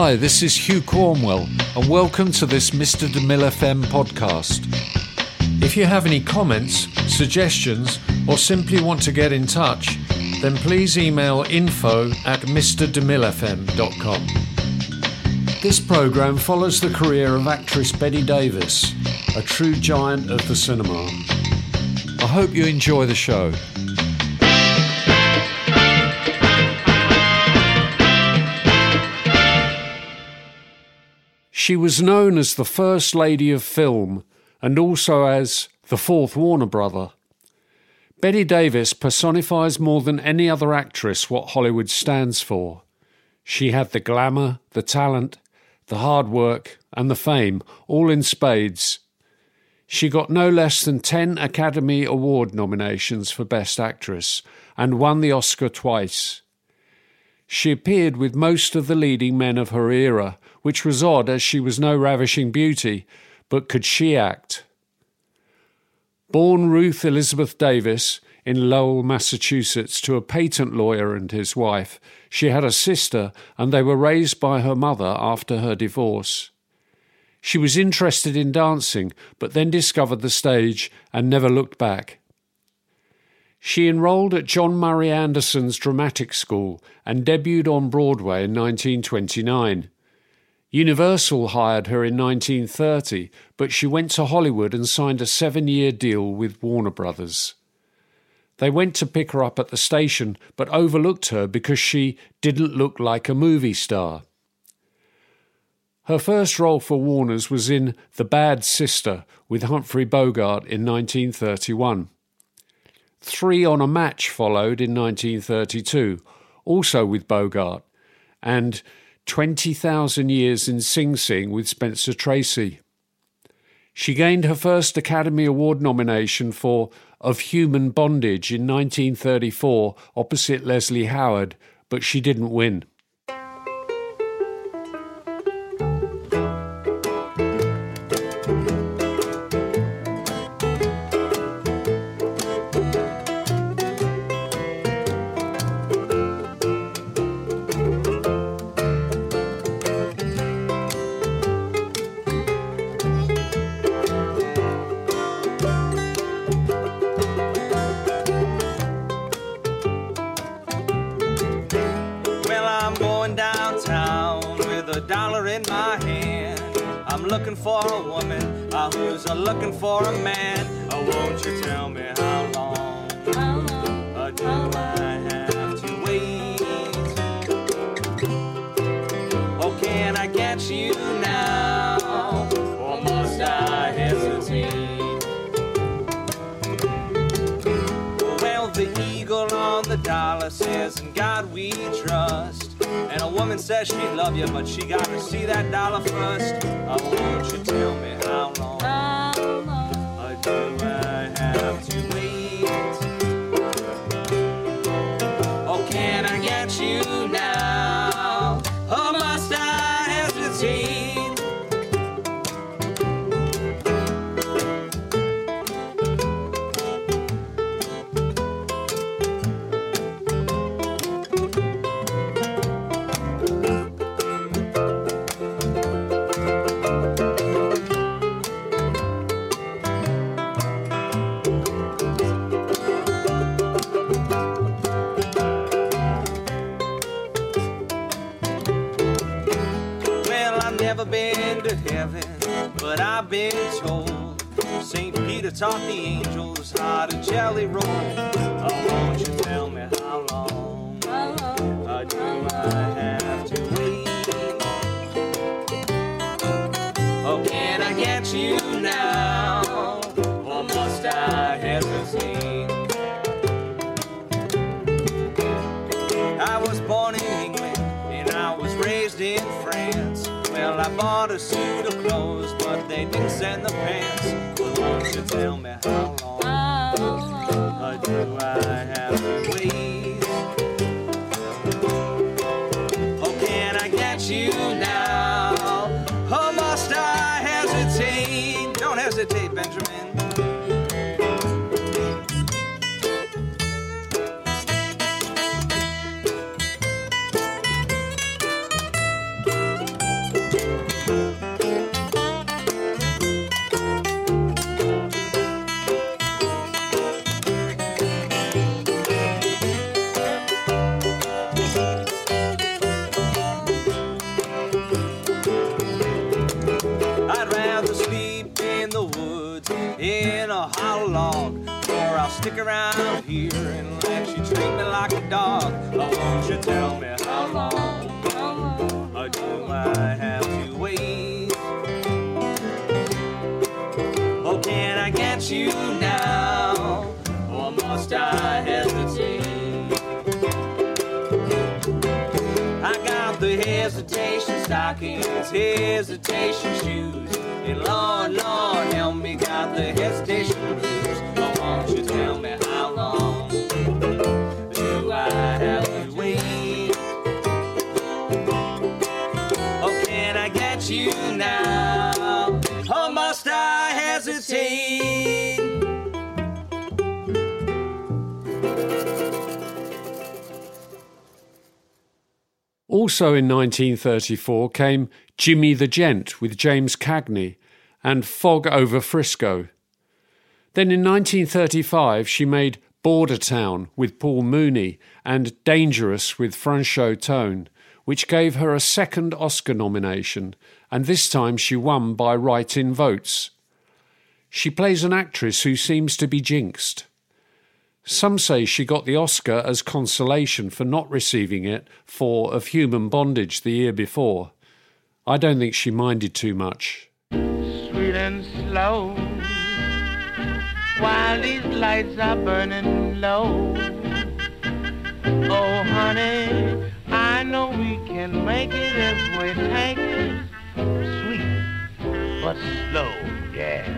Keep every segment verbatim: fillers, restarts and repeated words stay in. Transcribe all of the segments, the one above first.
Hi, this is Hugh Cornwell, and welcome to this Mister DeMille F M podcast. If you have any comments, suggestions, or simply want to get in touch, then please email info at mister demille f m dot com. This programme follows the career of actress Bette Davis, a true giant of the cinema. I hope you enjoy the show. She was known as the First Lady of Film and also as the Fourth Warner Brother. Bette Davis personifies more than any other actress what Hollywood stands for. She had the glamour, the talent, the hard work and the fame, all in spades. She got no less than ten Academy Award nominations for Best Actress and won the Oscar twice. She appeared with most of the leading men of her era, which was odd as she was no ravishing beauty, but could she act? Born Ruth Elizabeth Davis in Lowell, Massachusetts, to a patent lawyer and his wife, she had a sister and they were raised by her mother after her divorce. She was interested in dancing, but then discovered the stage and never looked back. She enrolled at John Murray Anderson's Dramatic School and debuted on Broadway in nineteen twenty-nine. Universal hired her in nineteen thirty, but she went to Hollywood and signed a seven-year deal with Warner Brothers. They went to pick her up at the station, but overlooked her because she didn't look like a movie star. Her first role for Warner's was in The Bad Sister with Humphrey Bogart in nineteen thirty-one. Three on a Match followed in nineteen thirty-two, also with Bogart, and twenty thousand Years in Sing Sing with Spencer Tracy. She gained her first Academy Award nomination for Of Human Bondage in nineteen thirty-four opposite Leslie Howard, but she didn't win. Looking for a woman uh, who's uh, looking for a man. Oh, won't you tell me how long, how long uh, do how long? I have to wait? Oh, can I get you now, or must I hesitate? Well, the eagle on the dollar says, in God we trust. And a woman says she love you, but she gotta see that dollar first. Oh, won't you tell me how long, how long uh, do I have to wait? Oh, can I get you now, or must I hesitate? Been to heaven, but I've been told Saint Peter taught the angels how to jelly roll. Oh, won't you tell me how long, how long uh, do I have to wait? Oh, can I get you now, or must I hesitate? I was born in England and I was raised in France. Well, I bought a suit of clothes, but they didn't send the pants. Well, won't you tell me how long, how long uh, do I have to wait? Oh, can I get you now, or must I hesitate? Don't hesitate, Benjamin. around here and let you treat me like a dog. Oh, won't you tell me how long, how long or do I have to wait? Oh, can I get you now, or must I hesitate? I got the hesitation stockings, hesitation shoes, and Lord, Lord, help me, got the hesitation blues. Oh, won't you tell me how long do I have to wait? Oh, can I get you now, or must I hesitate? Also in nineteen thirty-four came Jimmy the Gent with James Cagney and Fog Over Frisco. Then in nineteen thirty-five she made Border Town with Paul Mooney and Dangerous with Franchot Tone, which gave her a second Oscar nomination, and this time she won by write-in votes. She plays an actress who seems to be jinxed. Some say she got the Oscar as consolation for not receiving it for Of Human Bondage the year before. I don't think she minded too much. Sweet and slow, while these lights are burning low. Oh, honey, I know we can make it if we take it sweet but slow, yeah.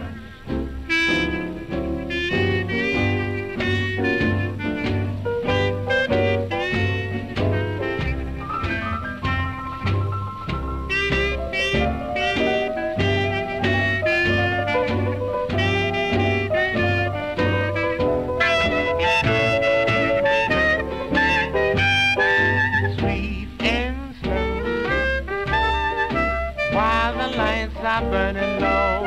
Burning low.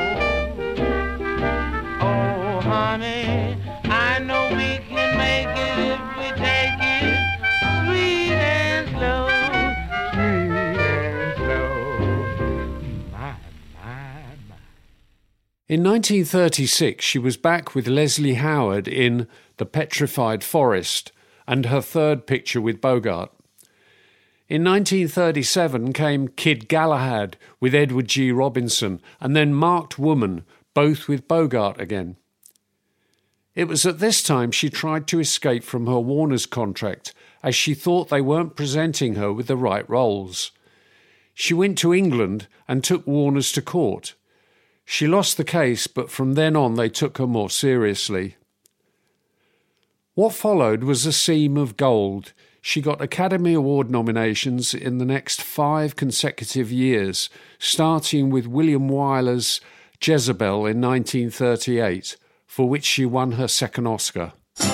Oh, honey, I know we can make it if we take it sweet and slow, sweet and slow. My, my, my. In nineteen thirty-six, she was back with Leslie Howard in The Petrified Forest and her third picture with Bogart. In nineteen thirty-seven came Kid Galahad with Edward G. Robinson, and then Marked Woman, both with Bogart again. It was at this time she tried to escape from her Warner's contract, as she thought they weren't presenting her with the right roles. She went to England and took Warner's to court. She lost the case, but from then on they took her more seriously. What followed was A Seam of Gold. She got Academy Award nominations in the next five consecutive years, starting with William Wyler's Jezebel in nineteen thirty-eight, for which she won her second Oscar.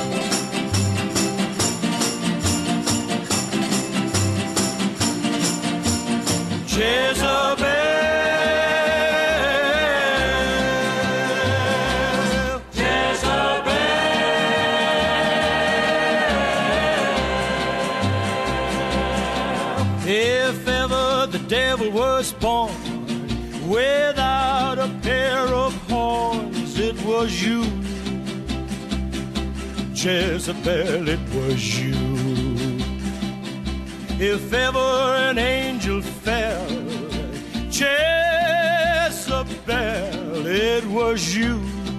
Jezebel, Jezebel. If ever the devil was born without a pair of horns, it was you, Jezebel, it was you. If ever an angel fell, Jezebel, it was you,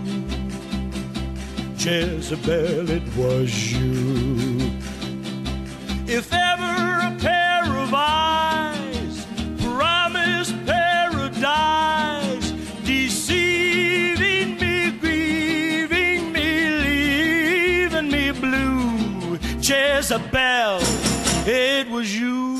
Jezebel, it was you. If ever a pair of eyes promised paradise, deceiving me, grieving me, leaving me blue, Jezebel, it was you.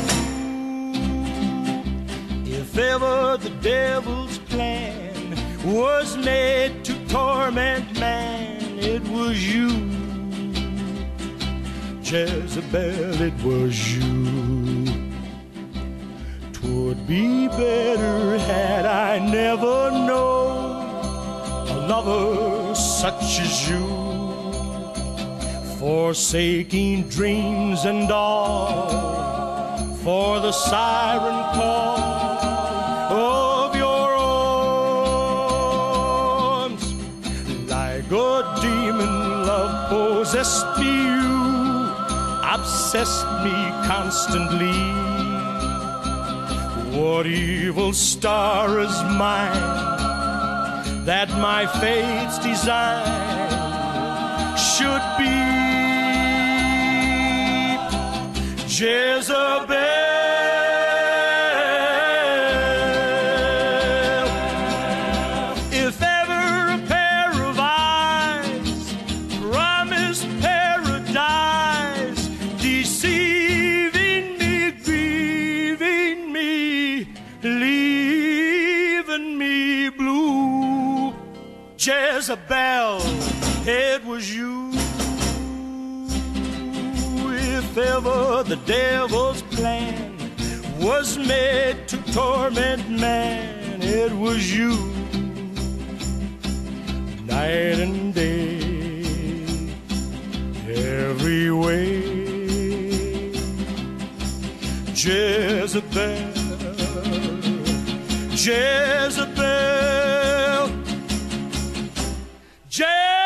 If ever the devil's plan was made to torment man, it was you, Jezebel, it was you. 'Twould be better had I never known a lover such as you, forsaking dreams and all for the siren call of your arms. Like a demon love possessed me, you obsessed me constantly. What evil star is mine that my fate's design should be Jezebel? If ever a pair of eyes promised paradise, deceiving me, grieving me, leaving me blue, Jezebel, it was you. If ever the devil's plan was made to torment man, it was you. Night and day, every way, Jezebel, Jezebel, Jezebel.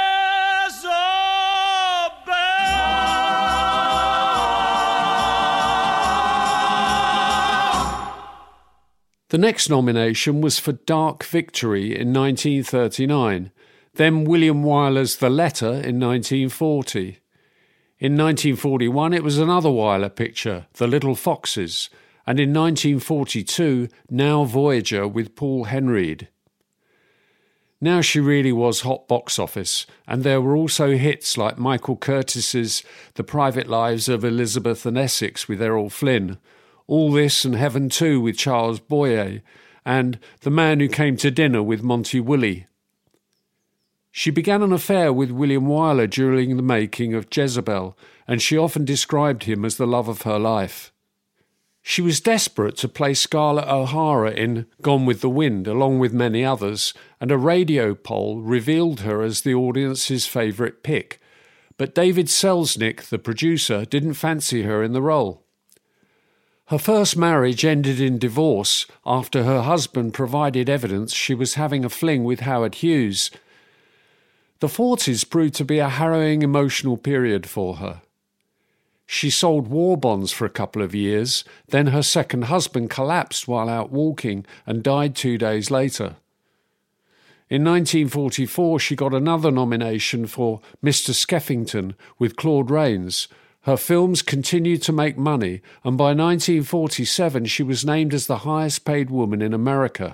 The next nomination was for Dark Victory in nineteen thirty-nine, then William Wyler's The Letter in nineteen forty. In nineteen forty-one it was another Wyler picture, The Little Foxes, and in nineteen forty-two, Now Voyager with Paul Henreid. Now she really was hot box office, and there were also hits like Michael Curtis's The Private Lives of Elizabeth and Essex with Errol Flynn, All This and Heaven Too with Charles Boyer, and The Man Who Came to Dinner with Monty Woolley. She began an affair with William Wyler during the making of Jezebel, and she often described him as the love of her life. She was desperate to play Scarlett O'Hara in Gone with the Wind, along with many others, and a radio poll revealed her as the audience's favourite pick. But David Selznick, the producer, didn't fancy her in the role. Her first marriage ended in divorce after her husband provided evidence she was having a fling with Howard Hughes. The forties proved to be a harrowing emotional period for her. She sold war bonds for a couple of years, then her second husband collapsed while out walking and died two days later. In nineteen forty-four she got another nomination for Mister Skeffington with Claude Rains. Her films continued to make money, and by nineteen forty-seven she was named as the highest paid woman in America.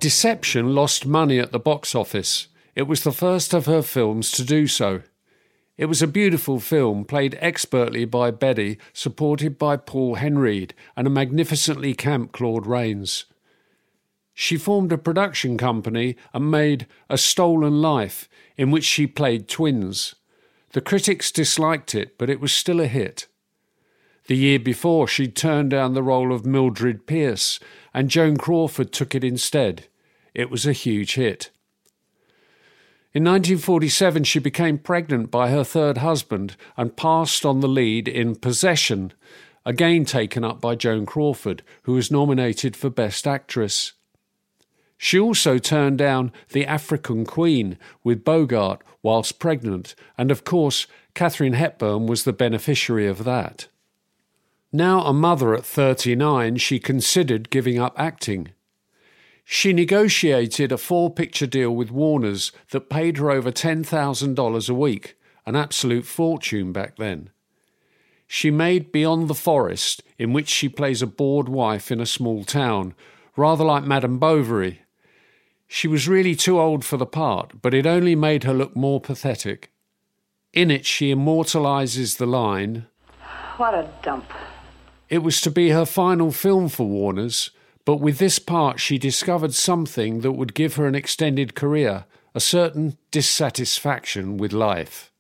Deception lost money at the box office. It was the first of her films to do so. It was a beautiful film, played expertly by Betty, supported by Paul Henreid and a magnificently camp Claude Rains. She formed a production company and made A Stolen Life, in which she played twins. The critics disliked it, but it was still a hit. The year before, she'd turned down the role of Mildred Pierce, and Joan Crawford took it instead. It was a huge hit. In nineteen forty-seven, she became pregnant by her third husband and passed on the lead in Possession, again taken up by Joan Crawford, who was nominated for Best Actress. She also turned down The African Queen with Bogart whilst pregnant, and of course, Katharine Hepburn was the beneficiary of that. Now a mother at thirty-nine, she considered giving up acting. She negotiated a four-picture deal with Warner's that paid her over ten thousand dollars a week, an absolute fortune back then. She made Beyond the Forest, in which she plays a bored wife in a small town, rather like Madame Bovary. She was really too old for the part, but it only made her look more pathetic. In it, she immortalises the line, "What a dump." It was to be her final film for Warner's, but with this part she discovered something that would give her an extended career, a certain dissatisfaction with life.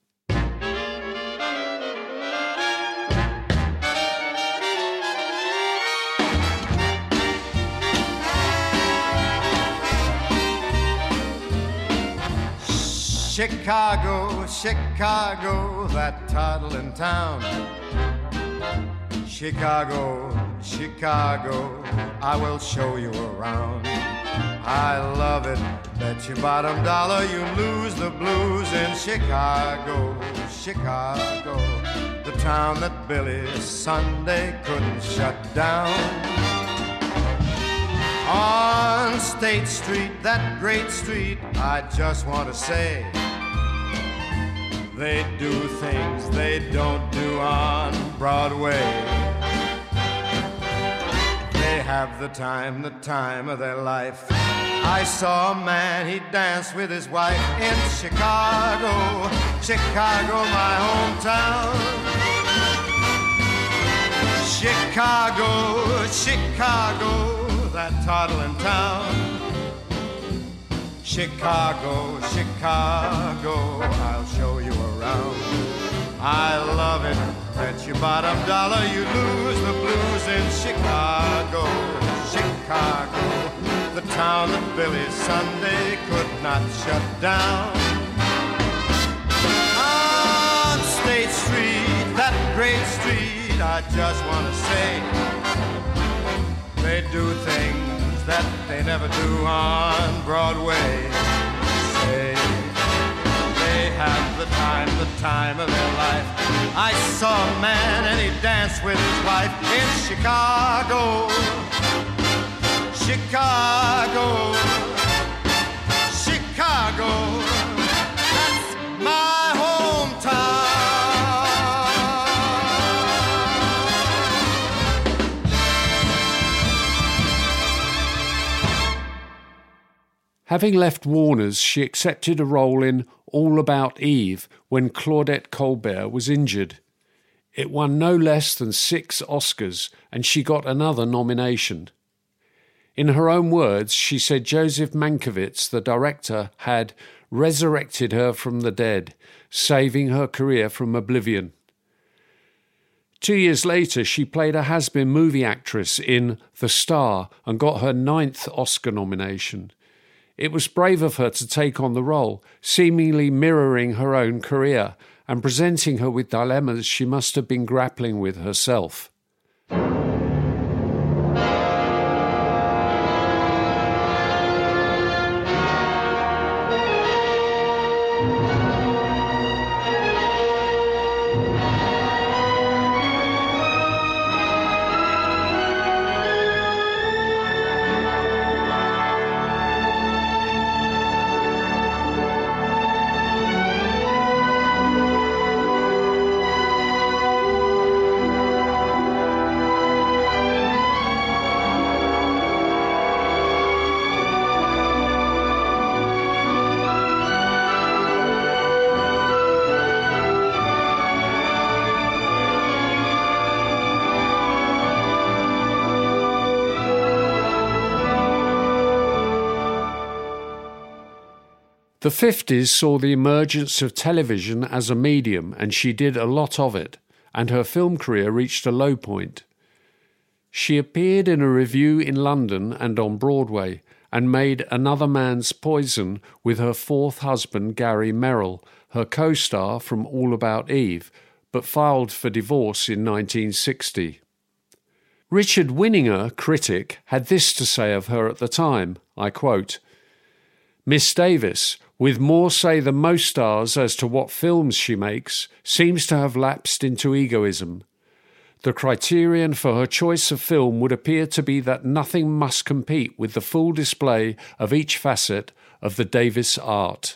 Chicago, Chicago, that toddling town. Chicago, Chicago, I will show you around. I love it, bet your bottom dollar you lose the blues in Chicago, Chicago, the town that Billy Sunday couldn't shut down. On State Street, that great street, I just want to say, they do things they don't do on Broadway. They have the time, the time of their life. I saw a man, he danced with his wife in Chicago, Chicago, my hometown. Chicago, Chicago, that toddling town. Chicago, Chicago, I'll show you around. I love it, bet your bottom dollar you lose the blues in Chicago, Chicago, the town that Billy Sunday could not shut down. On State Street, that great street, I just want to say, they do things that they never do on Broadway. Say, they have the time, the time of their life. I saw a man and he danced with his wife in Chicago, Chicago, Chicago, that's my hometown. Having left Warner's, she accepted a role in All About Eve when Claudette Colbert was injured. It won no less than six Oscars, and she got another nomination. In her own words, she said Joseph Mankiewicz, the director, had resurrected her from the dead, saving her career from oblivion. Two years later, she played a has-been movie actress in The Star and got her ninth Oscar nomination. It was brave of her to take on the role, seemingly mirroring her own career and presenting her with dilemmas she must have been grappling with herself. The fifties saw the emergence of television as a medium, and she did a lot of it, and her film career reached a low point. She appeared in a revue in London and on Broadway, and made Another Man's Poison with her fourth husband Gary Merrill, her co-star from All About Eve, but filed for divorce in nineteen sixty. Richard Winninger, critic, had this to say of her at the time, I quote, "Miss Davis, with more say than most stars as to what films she makes, seems to have lapsed into egoism. The criterion for her choice of film would appear to be that nothing must compete with the full display of each facet of the Davis art."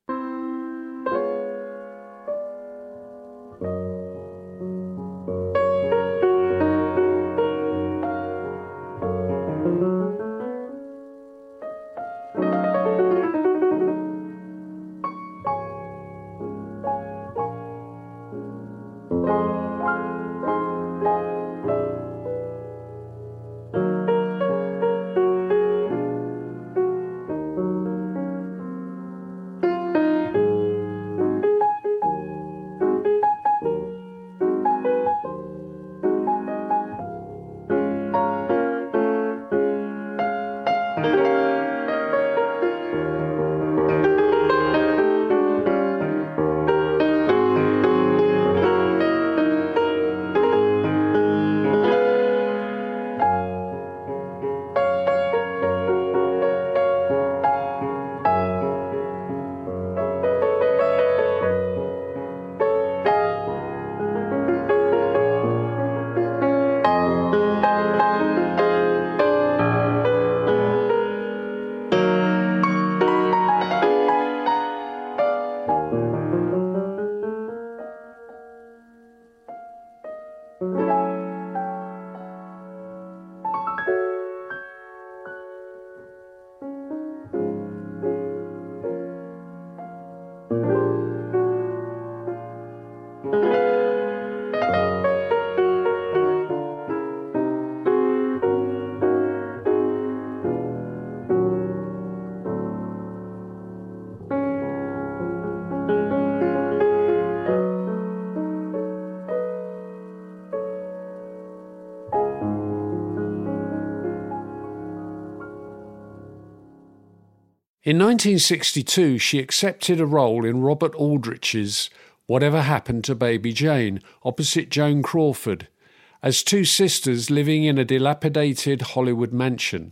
In nineteen sixty-two, she accepted a role in Robert Aldrich's Whatever Happened to Baby Jane, opposite Joan Crawford, as two sisters living in a dilapidated Hollywood mansion.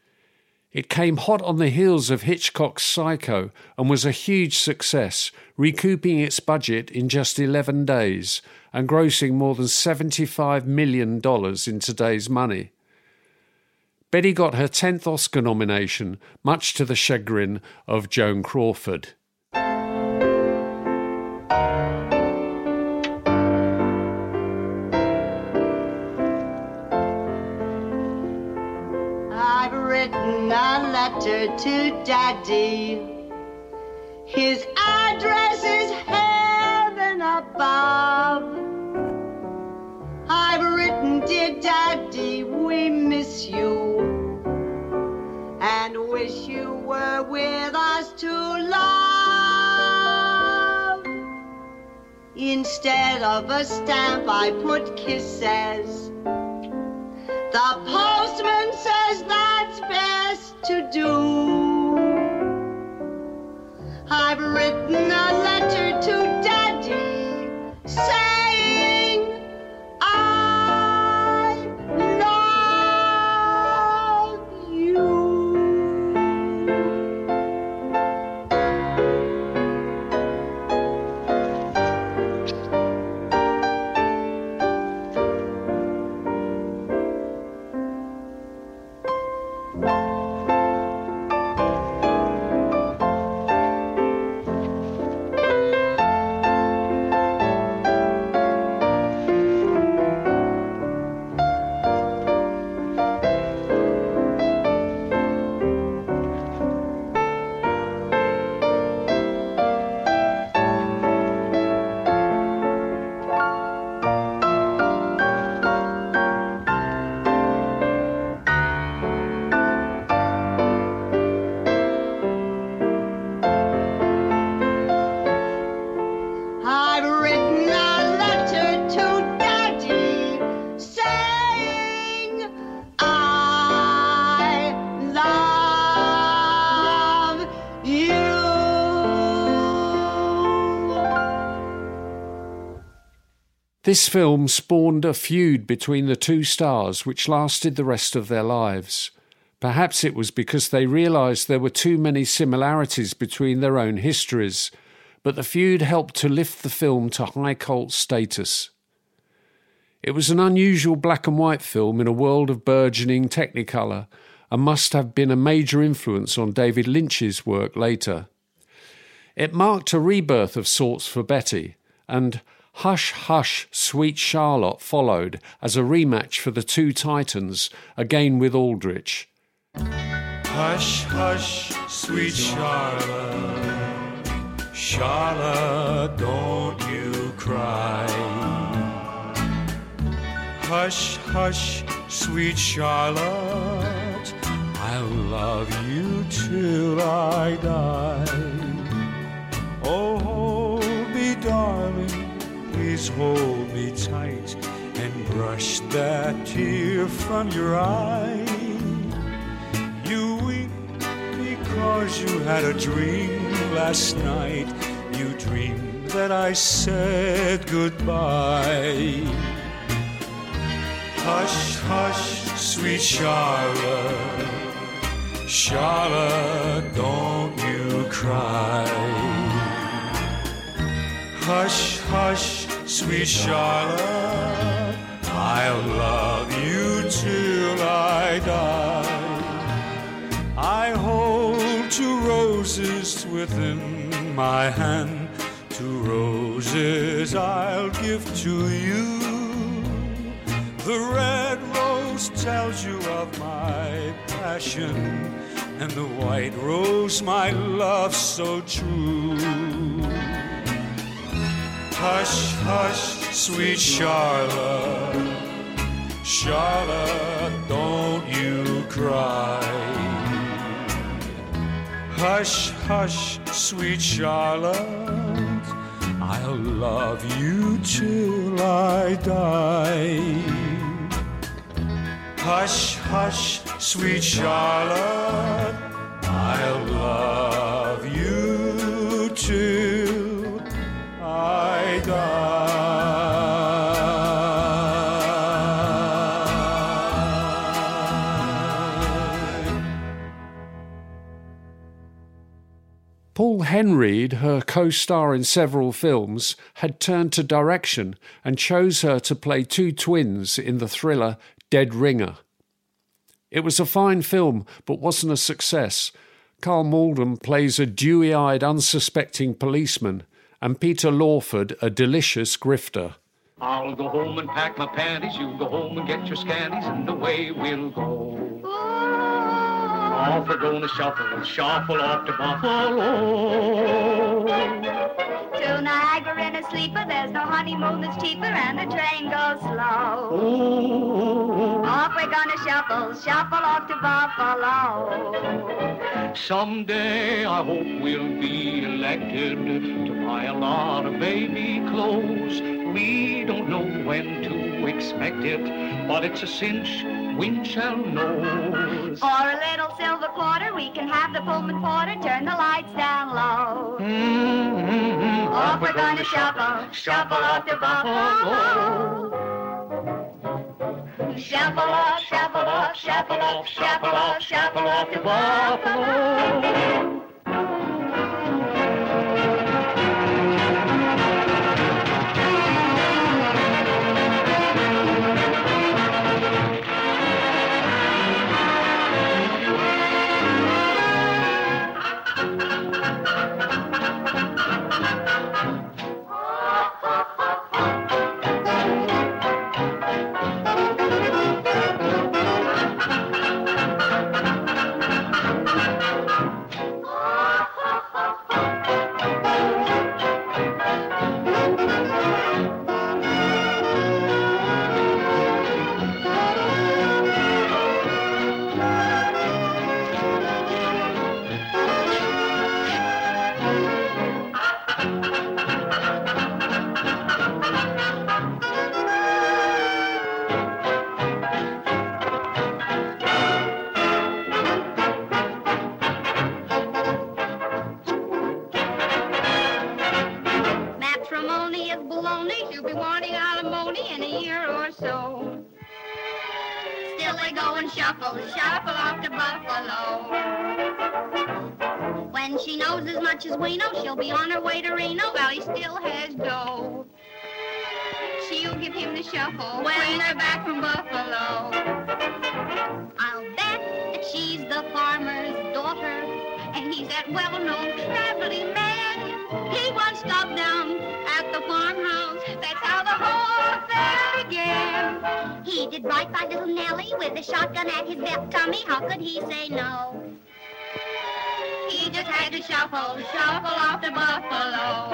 It came hot on the heels of Hitchcock's Psycho and was a huge success, recouping its budget in just eleven days and grossing more than seventy-five million dollars in today's money. Betty got her tenth Oscar nomination, much to the chagrin of Joan Crawford. I've written a letter to Daddy. His address is heaven above. I've written, dear Daddy, we miss you and wish you were with us to love. Instead of a stamp, I put kisses. The postman says that's best to do. I've written a letter to Daddy saying I love you. I've written a letter to Daddy saying I love you. This film spawned a feud between the two stars which lasted the rest of their lives. Perhaps it was because they realised there were too many similarities between their own histories, but the feud helped to lift the film to high cult status. It was an unusual black and white film in a world of burgeoning Technicolor and must have been a major influence on David Lynch's work later. It marked a rebirth of sorts for Betty, and Hush, Hush, Sweet Charlotte followed as a rematch for the two Titans, again with Aldrich. Hush, hush, sweet Charlotte, Charlotte, don't you cry. Hush, hush, sweet Charlotte, I'll love you till I die. Oh, hold me, darling, please hold me tight and brush that tear from your eye. You weep because you had a dream last night. You dreamed that I said goodbye. Hush, hush, sweet Charlotte, Charlotte, don't you cry. Hush, hush, sweet Charlotte, I'll love you till I die. I hold two roses within my hand, two roses I'll give to you. The red rose tells you of my passion, and the white rose my love so true. Hush, hush, sweet Charlotte, Charlotte, don't you cry. Hush, hush, sweet Charlotte, I'll love you till I die. Hush, hush, sweet Charlotte, I'll love you till I die. Paul Henreid, her co-star in several films, had turned to direction and chose her to play two twins in the thriller Dead Ringer. It was a fine film, but wasn't a success. Carl Malden plays a dewy-eyed, unsuspecting policeman, and Peter Lawford a delicious grifter. I'll go home and pack my panties, you go home and get your scanties, and away we'll go. Off we're gonna shuffle, shuffle off to Buffalo. To Niagara in a sleeper, there's no honeymoon that's cheaper, and the train goes slow. Ooh. Off we're gonna shuffle, shuffle off to Buffalo. Someday I hope we'll be elected to buy a lot of baby clothes. We don't know when to expect it, but it's a cinch, we shall know. For a little silver quarter, we can have the Pullman porter turn the lights down low. Mm-hmm. Off, off we're gonna shuffle, shuffle off to Buffalo. Shuffle off, shuffle off, shuffle off, shuffle off, shuffle off to Buffalo. is baloney. She'll be wanting alimony in a year or so. Still they go and shuffle, shuffle off to Buffalo. When she knows as much as we know, she'll be on her way to Reno while he still has dough. She'll give him the shuffle when they're back from Buffalo. I'll bet that she's the farmer's daughter, and he's that well-known traveling man. He once stopped down at the farmhouse. That's how the whole affair began. He did right by little Nellie with a shotgun at his belt tummy. How could he say no? He just had to shuffle, shuffle off to Buffalo.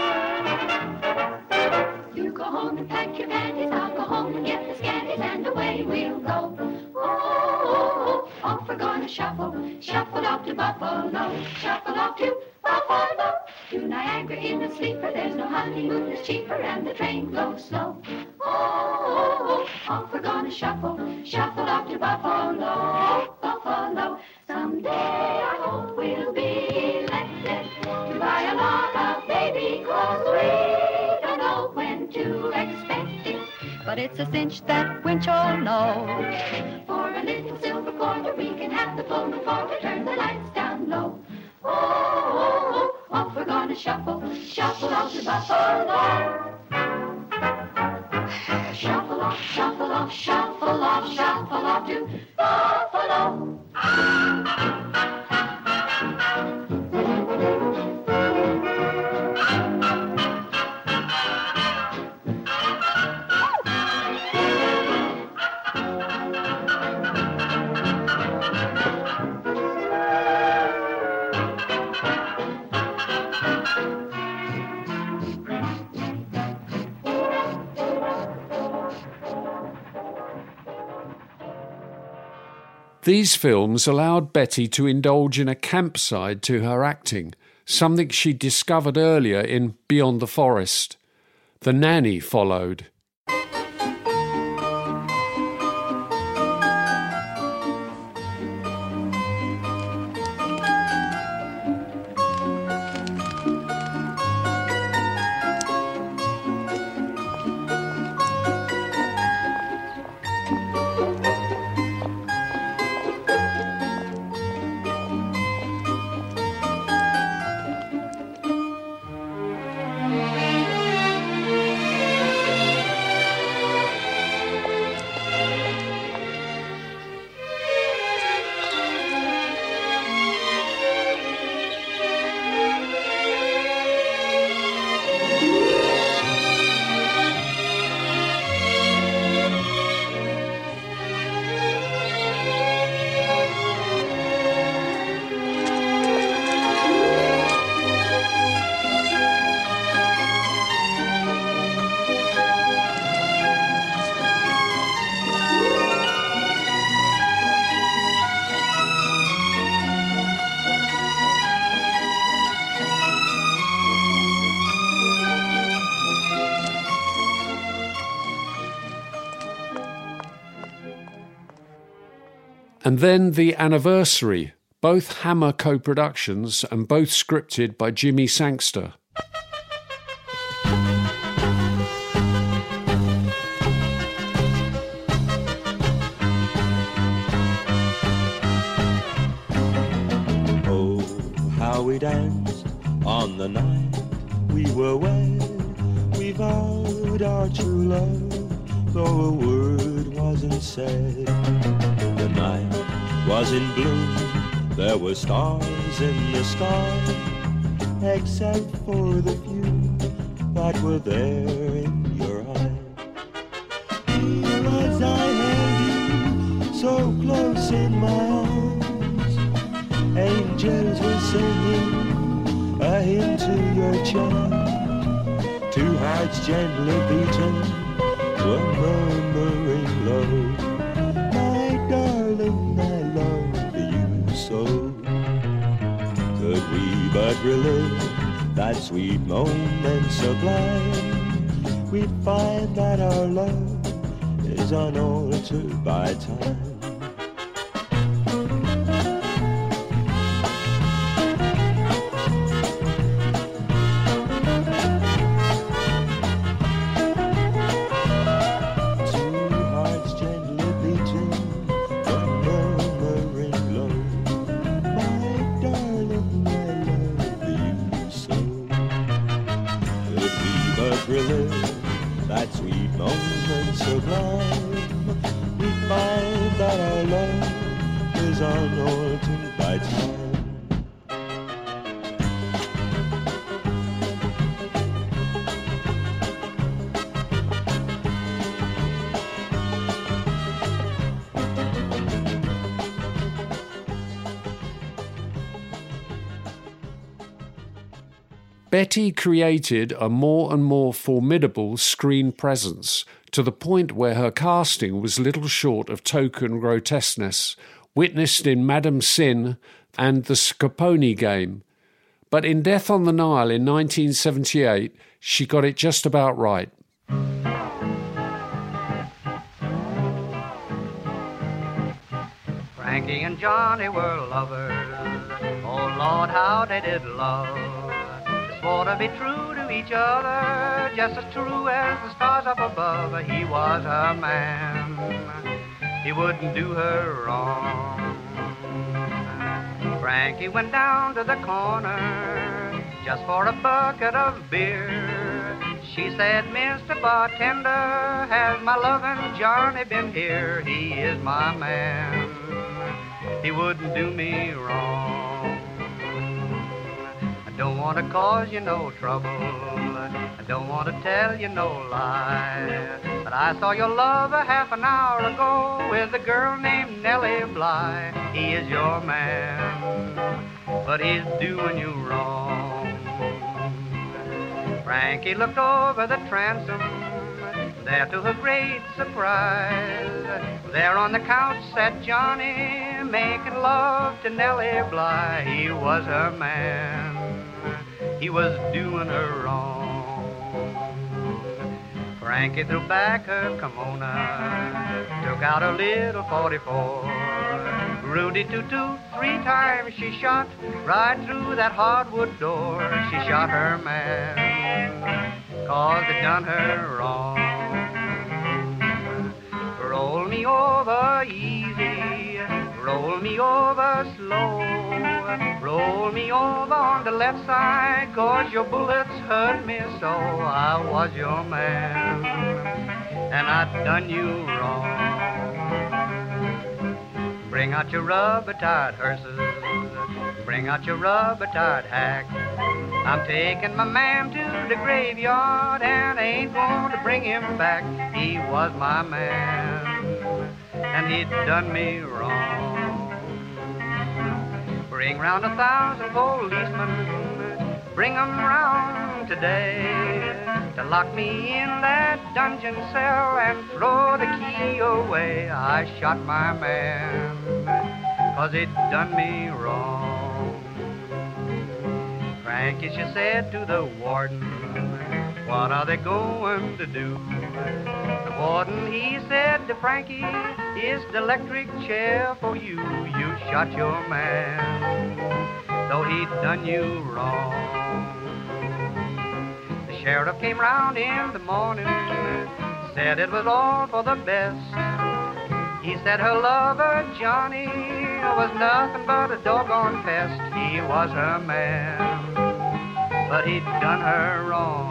You go home and pack your panties, I'll go home and get the scanties, and away we'll go. Oh, oh, oh, off we're gonna shuffle, shuffle off to Buffalo, shuffle off to Buffalo. To Niagara in a sleeper, there's no honeymoon that's cheaper, and the train goes slow. Oh, oh, oh, off we're gonna shuffle, shuffle off to Buffalo, Buffalo. Someday I hope we'll be elected to buy a lot of baby clothes. We don't know when to expect it, but it's a cinch that Winchell knows. For a little silver quarter, we can have the full before we turn the lights down low. Oh, oh, oh, off we're gonna shuffle, shuffle off to Buffalo. Shuffle off, shuffle off, shuffle off, shuffle off to Buffalo. These films allowed Betty to indulge in a camp side to her acting, something she discovered earlier in Beyond the Forest. The Nanny followed. And then The Anniversary, both Hammer co-productions and both scripted by Jimmy Sangster. Oh, how we danced on the night we were wed. We vowed our true love, though a word wasn't said. The night was in bloom, there were stars in the sky, except for the few that were there in your eye. Here as I held you so close in my arms, angels were singing a hymn to your charm. Two hearts gently beating were murmuring low. Darling, I love you so. Could we but relive that sweet moment sublime, we'd find that our love is unaltered by time. that sweet moment sublime, we find that our love is unaltered by time. Betty created a more and more formidable screen presence, to the point where her casting was little short of token grotesqueness, witnessed in Madame Sin and The Scarponi Game. But in Death on the Nile in nineteen seventy-eight, she got it just about right. Frankie and Johnny were lovers. Oh, Lord, how they did love. They swore to be true to each other, just as true as the stars up above. He was her man. He wouldn't do her wrong. Frankie went down to the corner just for a bucket of beer. She said, Mister Bartender, has my lovin' Johnny been here? He is my man. He wouldn't do me wrong. I don't want to cause you no trouble. I don't want to tell you no lie. But I saw your lover half an hour ago with a girl named Nellie Bly. He is your man, but he's doing you wrong. Frankie looked over the transom, there to her great surprise. There on the couch sat Johnny, making love to Nellie Bly. He was her man. He was doing her wrong. Frankie threw back her kimono, took out a little forty-four. Rudy toot-toot, three times she shot, right through that hardwood door. She shot her man, 'cause they done her wrong. Roll me over easy, roll me over slow. Roll me over on the left side, 'cause your bullets hurt me so. I was your man, and I done you wrong. Bring out your rubber-tied hearses, bring out your rubber-tied hack. I'm taking my man to the graveyard, and I ain't going to bring him back. He was my man, and he'd done me wrong. Bring round a thousand policemen, bring 'em round today, to lock me in that dungeon cell and throw the key away. I shot my man, 'cause he'd done me wrong. Frankie, she said to the warden, what are they going to do? The warden, he said to Frankie, is the electric chair for you. You shot your man, though he'd done you wrong. The sheriff came round in the morning, said it was all for the best. He said her lover, Johnny, was nothing but a doggone pest. He was her man, but he'd done her wrong.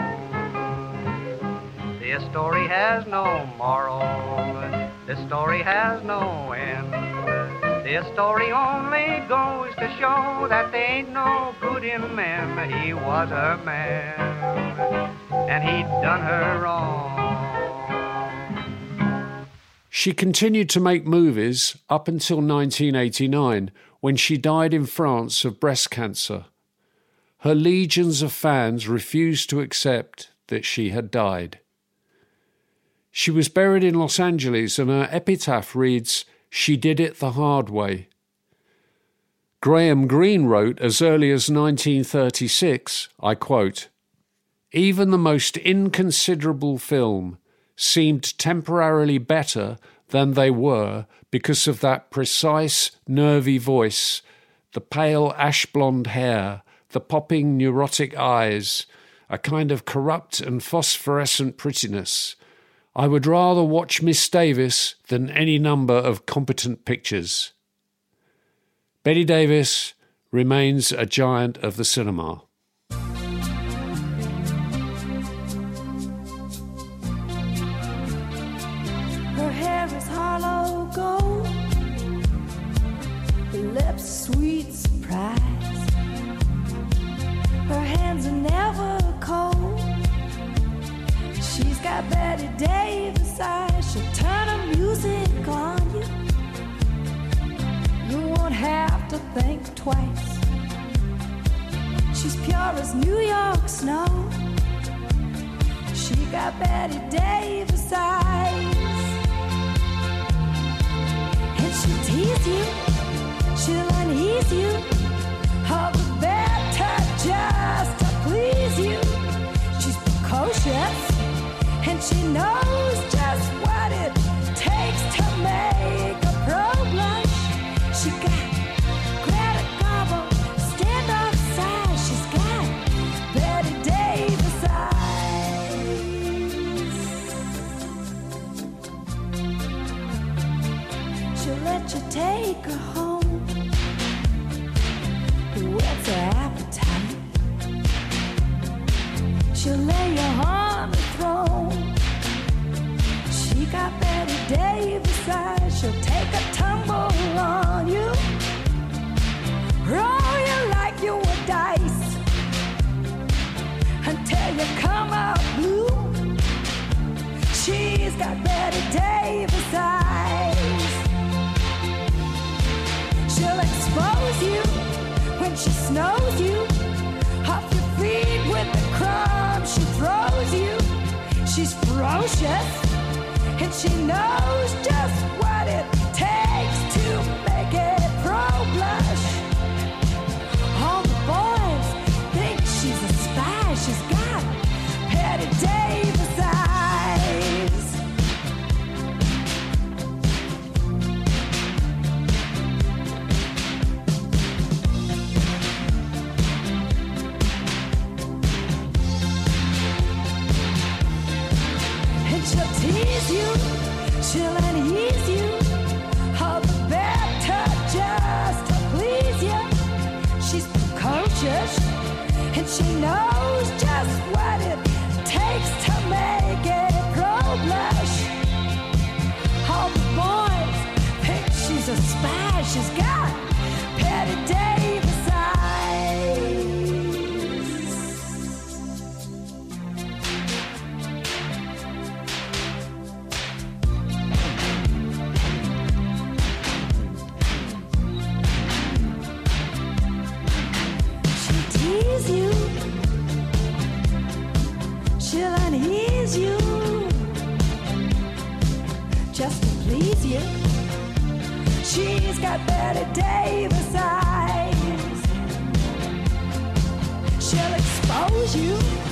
This story has no moral, this story has no end. This story only goes to show that there ain't no good in men. He was her man, and he'd done her wrong. She continued to make movies up until nineteen eighty-nine, when she died in France of breast cancer. Her legions of fans refused to accept that she had died. She was buried in Los Angeles, and her epitaph reads, "She did it the hard way." Graham Greene wrote as early as nineteen thirty-six, I quote, "Even the most inconsiderable film seemed temporarily better than they were because of that precise, nervy voice, the pale ash-blonde hair, the popping neurotic eyes, a kind of corrupt and phosphorescent prettiness. I would rather watch Miss Davis than any number of competent pictures." Bette Davis remains a giant of the cinema. hair is hollow gold, her lips sweet surprise, her hands are never cold. She's got Betty Davis eyes, she'll turn her music on you. You won't have to think twice. She's pure as New York snow. She got Betty Davis eyes. And she'll tease you, she'll unease you, all the better just to please you. She's precocious, and she knows just what it takes to make a pro blush. She got Greta Garbo, standoff size. She's got Betty Davis eyes. She'll let you take her home, whet's her appetite. She'll lay you on the throne. She got Betty Davis eyes. She'll take a tumble on you, roll you like you were dice, until you come out blue. She's got Betty Davis eyes. She'll expose you when she snows you, off your feet with the crumbs she throws you. She's ferocious, and she knows just what it takes to make it pro blush. All the boys think she's a spy. She's got Betty Davis eyes. And she'll tease you, she'll unease you, all the better just to please you. She's precocious, and she knows just what it takes to make it pro blush. All the boys think she's a spy. She's got Betty Davis eyes. Tease you, she'll unease you, just to please you. She's got Betty Davis eyes. She'll expose you